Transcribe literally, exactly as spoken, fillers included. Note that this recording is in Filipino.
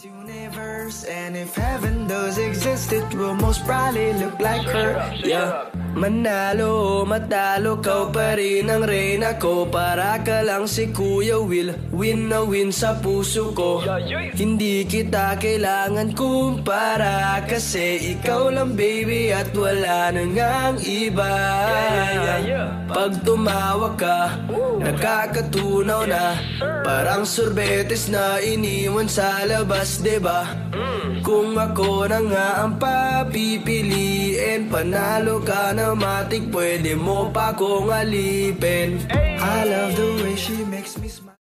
Universe, and if heaven does exist, it will most probably look like her. Yeah. Manalo o matalo, kau pa rin ang reyna ko. Para ka lang si Kuya Will, win na win sa puso ko. Hindi kita kailangan kumpara, kasi ikaw lang baby at wala na ngang iba. Pag tumawa ka, nakakatunaw na, parang sorbetes na iniwan sa labas, diba? Kung ako na nga ang papipiliin, panalo ka na matik, pwede mo pa kong alipin. I love the way she makes me smile.